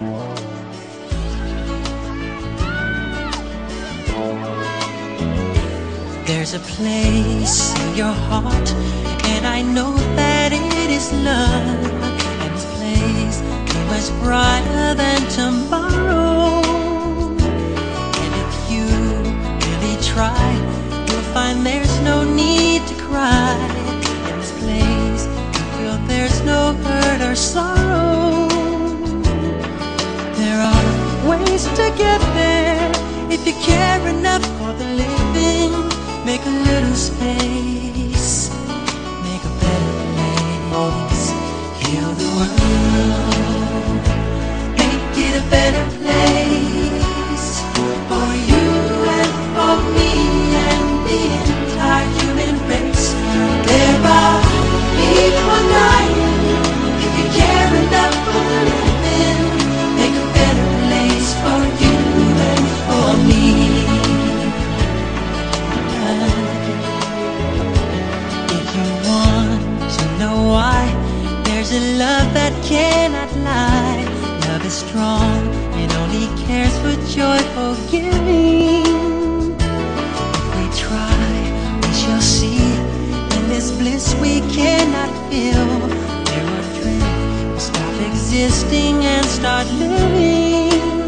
There's a place in your heart, and I know that it is love. And this place is much brighter than tomorrow. And if you really try, you'll find there's no need to cry. In this place, you feel there's no hurt or sorrow. There are ways to get there if you care enough for the living. Make a little space, make a better place. Heal the world, make it a better place for you and for me and the entire human race. There are people dying. If you care enough for the living, make a better place for you and for me. There's a love that cannot lie. Love is strong, it only cares for joyful giving. If we try, we shall see. In this bliss we cannot feel, there our dream will stop existing and start living.